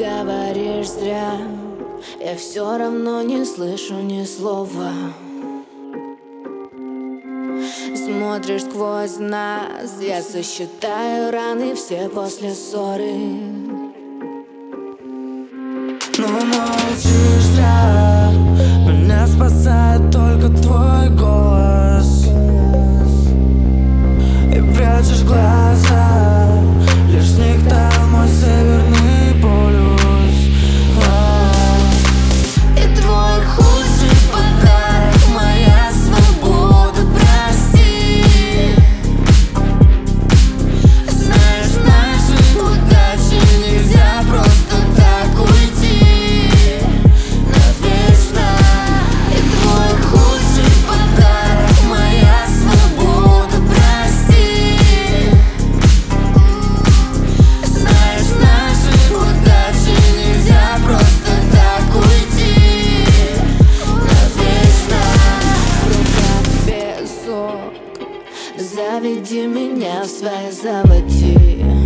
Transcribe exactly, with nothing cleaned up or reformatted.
говоришь зря. Я все равно не слышу ни слова. Смотришь сквозь нас, я сосчитаю раны все после ссоры. Но молчишь зря, меня спасает только твой голос. И прячешь глаза, лишь с них там мой северный полюс. И твой худший подарок — моя свобода, прости. Знаешь, нашей удачи нельзя просто так уйти навечно. И твой худший подарок — моя свобода, прости. Знаешь, нашей удачи нельзя просто так уйти навечно. В руках песок, заведи меня в свои заводи.